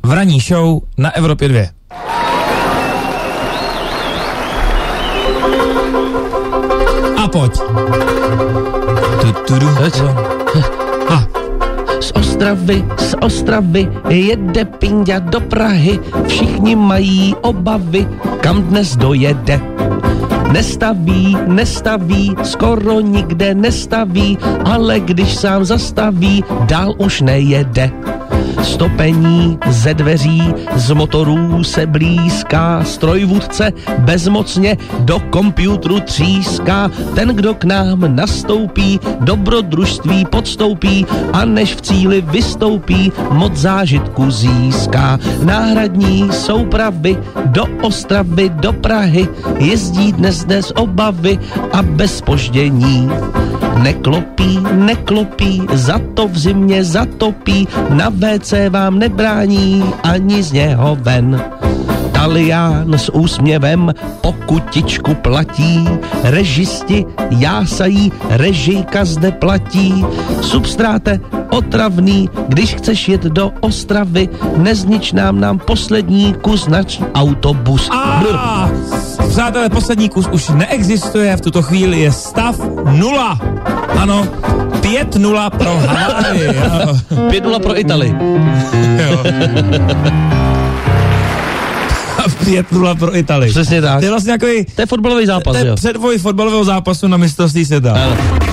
v ranní show na Evropě 2. A pojď. Z Ostravy jede Pinďa do Prahy, všichni mají obavy, kam dnes dojede. Nestaví, skoro nikde nestaví, ale když sám zastaví, dál už nejede. Stopení ze dveří, z motorů se blízká, strojvůdce bezmocně do kompjútru tříská. Ten, kdo k nám nastoupí, dobrodružství podstoupí a než v cíli vystoupí, moc zážitku získá. Náhradní soupravy do Ostravy, do Prahy, jezdí dnes obavy a bez zpoždění. Neklopí, za to v zimě zatopí, na WC vám nebrání ani z něho ven. Talián s úsměvem pokutičku platí, režisti jásají, režijka zde platí. Substráte otravný, když chceš jet do Ostravy, neznič nám poslední kus nač autobus. Přátelé, poslední kus už neexistuje, v tuto chvíli je stav 0. Ano, 5-0 pro Haválii. 5-0 pro Italii. 5-0 pro Italii. Přesně tak. To je vlastně takový... To je fotbalový zápas, jo? To je předvoj fotbalového zápasu na mistrovství světa.